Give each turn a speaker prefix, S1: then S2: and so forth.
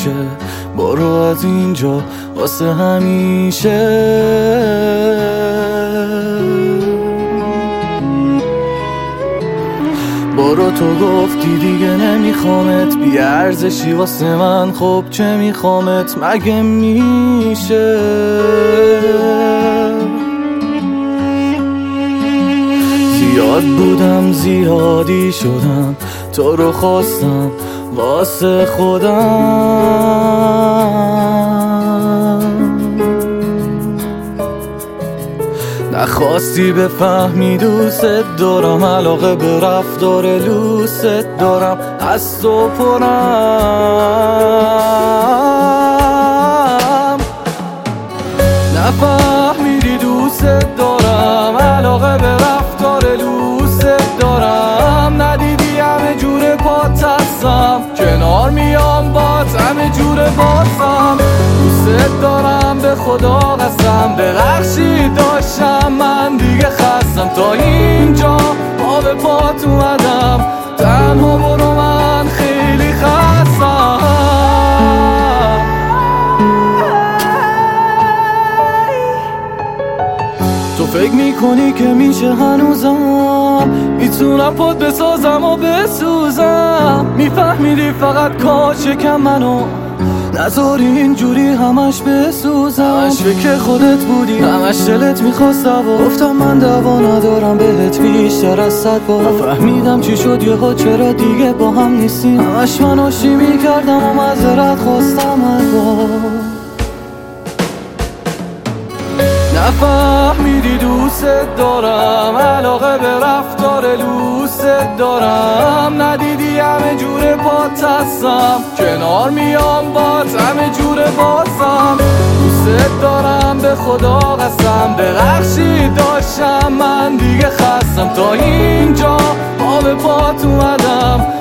S1: که برو از اینجا واسه همیشه. برو تو گفتی دیگه نمیخوامت، بی ارزشی واسه من، خب چه میخوامت مگه میشه؟ زیاد بودم زیادی شدم، تو رو خواستم واسه خودم، نخواستی بفهمی دوست دارم، علاقه به رفتار لوست دارم، از تو پرم، نفهمیدی دوست دارم، علاقه به رفتار لوست دارم، ندیدی همه جور پات هستم، کنار میام باز همه جور بازم، دوست دارم به خدا قسم، ببخشید داشتم من دیگه خستم، تا اینجا آب پات اومدم، تنها برو من خیلی خستم. تو فکر میکنی که میشه هنوزم میتونم پات بسازم و بسوزم، میفهمیدی فقط کاش کم منو نذاری اینجوری همش بسوزم، همش فکر خودت بودی، همش دلت میخواست و گفتم من دوا ندارم بهت بیشتر از 100 بار، فهمیدم چی شد یهو چرا دیگه با هم نیستیم، همش من آشتی میکردم و معذرت خواستم از بار، نفهمیدی دوست دارم، علاقه به رفتار لوست دارم، ندیدی همه جور پات هستم، کنار میام باز همه جور بازم، دوست دارم به خدا قسم، ببخشید داشتم من دیگه خستم، تا اینجا آب پات اومدم،